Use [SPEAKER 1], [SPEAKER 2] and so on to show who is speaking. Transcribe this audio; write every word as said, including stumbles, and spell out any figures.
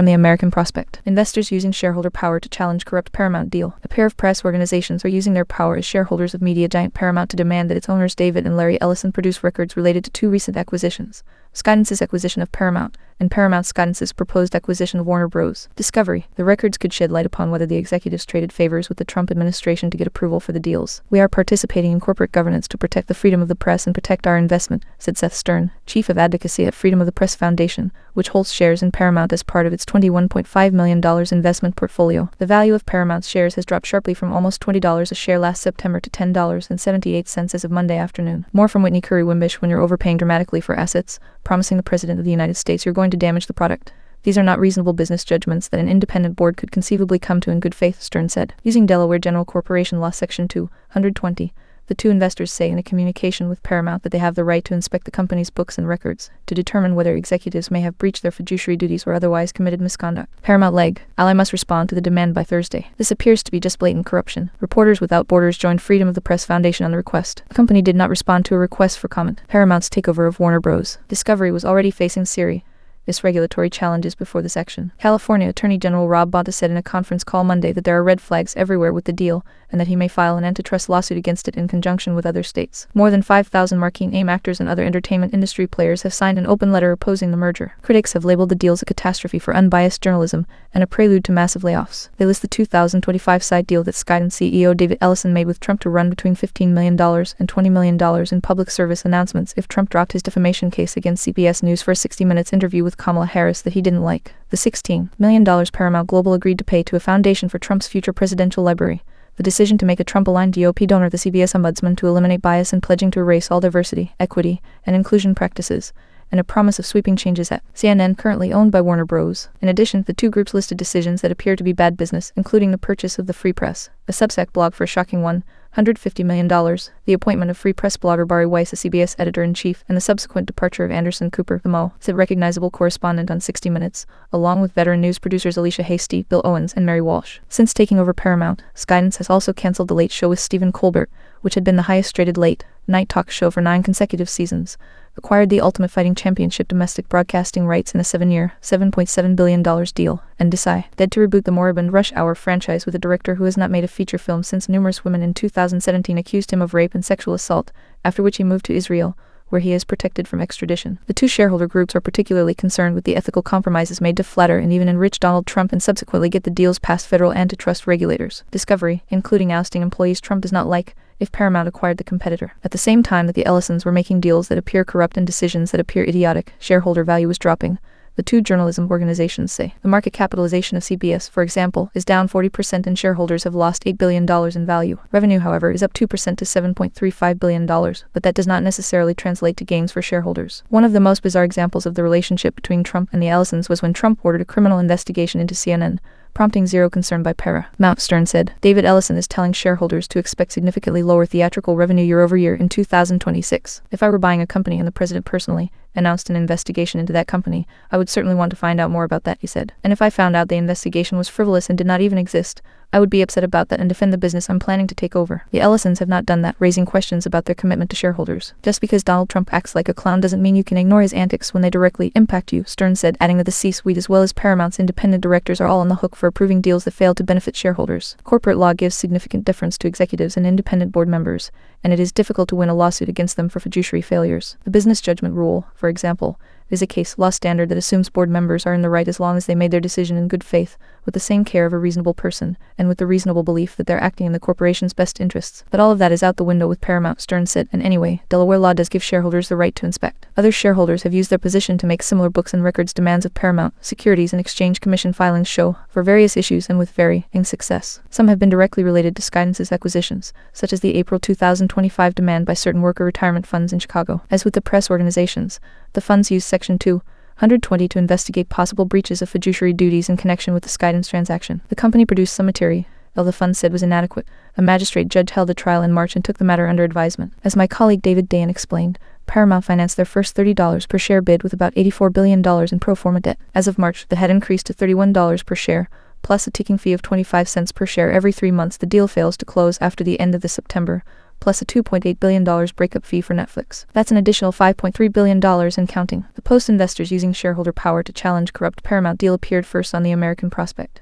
[SPEAKER 1] from the American Prospect. Investors using shareholder power to challenge corrupt Paramount deal. A pair of press organizations are using their power as shareholders of media giant Paramount to demand that its owners David and Larry Ellison produce records related to two recent acquisitions: Skydance's acquisition of Paramount, and Paramount Skydance's proposed acquisition of Warner Bros. Discovery. The records could shed light upon whether the executives traded favors with the Trump administration to get approval for the deals. "We are participating in corporate governance to protect the freedom of the press and protect our investment," said Seth Stern, chief of advocacy at Freedom of the Press Foundation, which holds shares in Paramount as part of its twenty-one point five million dollars investment portfolio. The value of Paramount's shares has dropped sharply from almost twenty dollars a share last September to ten dollars and seventy-eight cents as of Monday afternoon. More from Whitney Curry Wimbish. "When you're overpaying dramatically for assets, promising the President of the United States you're going to damage the product, these are not reasonable business judgments that an independent board could conceivably come to in good faith," Stern said. Using Delaware General Corporation Law Section two hundred twenty, the two investors say in a communication with Paramount that they have the right to inspect the company's books and records to determine whether executives may have breached their fiduciary duties or otherwise committed misconduct. Paramount leg. Ally must respond to the demand by Thursday. This appears to be just blatant corruption. Reporters Without Borders joined Freedom of the Press Foundation on the request. The company did not respond to a request for comment. Paramount's takeover of Warner Bros. Discovery was already facing serious regulatory challenges before this action. California Attorney General Rob Bonta said in a conference call Monday that there are red flags everywhere with the deal, and that he may file an antitrust lawsuit against it in conjunction with other states. More than five thousand marquee name actors and other entertainment industry players have signed an open letter opposing the merger. Critics have labeled the deals a catastrophe for unbiased journalism and a prelude to massive layoffs. They list the two thousand twenty-five side deal that Skydance C E O David Ellison made with Trump to run between fifteen million dollars and twenty million dollars in public service announcements if Trump dropped his defamation case against C B S News for a sixty minutes interview with Kamala Harris that he didn't like. The sixteen million dollars Paramount Global agreed to pay to a foundation for Trump's future presidential library. The decision to make a Trump-aligned G O P donor the C B S Ombudsman to eliminate bias and pledging to erase all diversity, equity, and inclusion practices, and a promise of sweeping changes at C N N, currently owned by Warner Bros. In addition, the two groups listed decisions that appear to be bad business, including the purchase of the Free Press, a Substack blog for a shocking one hundred fifty million dollars, the appointment of Free Press blogger Bari Weiss as C B S editor-in-chief, and the subsequent departure of Anderson Cooper, the most recognizable correspondent on sixty minutes, along with veteran news producers Alicia Hasty, Bill Owens, and Mary Walsh. Since taking over Paramount, Skydance has also canceled The Late Show with Stephen Colbert, which had been the highest-rated late-night talk show for nine consecutive seasons, acquired the Ultimate Fighting Championship domestic broadcasting rights in a seven-year, seven point seven billion dollars deal, and decided to reboot the moribund Rush Hour franchise with a director who has not made a feature film since numerous women in two thousand seventeen accused him of rape and sexual assault, after which he moved to Israel, where he is protected from extradition. The two shareholder groups are particularly concerned with the ethical compromises made to flatter and even enrich Donald Trump and subsequently get the deals past federal antitrust regulators. Discovery, including ousting employees Trump does not like, if Paramount acquired the competitor. At the same time that the Ellisons were making deals that appear corrupt and decisions that appear idiotic, shareholder value was dropping, the two journalism organizations say. The market capitalization of C B S, for example, is down forty percent and shareholders have lost eight billion dollars in value. Revenue, however, is up two percent to seven point three five billion dollars, but that does not necessarily translate to gains for shareholders. One of the most bizarre examples of the relationship between Trump and the Ellisons was when Trump ordered a criminal investigation into C N N, prompting zero concern by Paramount. Stern said, David Ellison is telling shareholders to expect significantly lower theatrical revenue year over year in two thousand twenty-six. If I were buying a company and the president personally announced an investigation into that company, I would certainly want to find out more about that, he said. And if I found out the investigation was frivolous and did not even exist, I would be upset about that and defend the business I'm planning to take over. The Ellisons have not done that, raising questions about their commitment to shareholders. Just because Donald Trump acts like a clown doesn't mean you can ignore his antics when they directly impact you, Stern said, adding that the C-suite as well as Paramount's independent directors are all on the hook for approving deals that fail to benefit shareholders. Corporate law gives significant deference to executives and independent board members, and it is difficult to win a lawsuit against them for fiduciary failures. The business judgment rule, for example, is a case law standard that assumes board members are in the right as long as they made their decision in good faith, with the same care of a reasonable person, and with the reasonable belief that they're acting in the corporation's best interests. But all of that is out the window with Paramount, Stern said, and anyway, Delaware law does give shareholders the right to inspect. Other shareholders have used their position to make similar books and records demands of Paramount. Securities and Exchange Commission filings show, for various issues and with varying success. Some have been directly related to Skydance's acquisitions, such as the April two thousand twenty-five demand by certain worker retirement funds in Chicago. As with the press organizations, the funds used Section two hundred twenty to investigate possible breaches of fiduciary duties in connection with the Skydance transaction. The company produced some material the fund said was inadequate. A magistrate judge held a trial in March and took the matter under advisement. As my colleague David Dayan explained, Paramount financed their first thirty dollars per share bid with about eighty-four billion dollars in pro forma debt. As of March, the had increased to thirty-one dollars per share, plus a ticking fee of twenty-five cents per share every three months. The deal fails to close after the end of the September plus a two point eight billion dollars breakup fee for Netflix. That's an additional five point three billion dollars and counting. The Post investors using shareholder power to challenge corrupt Paramount deal appeared first on the American Prospect.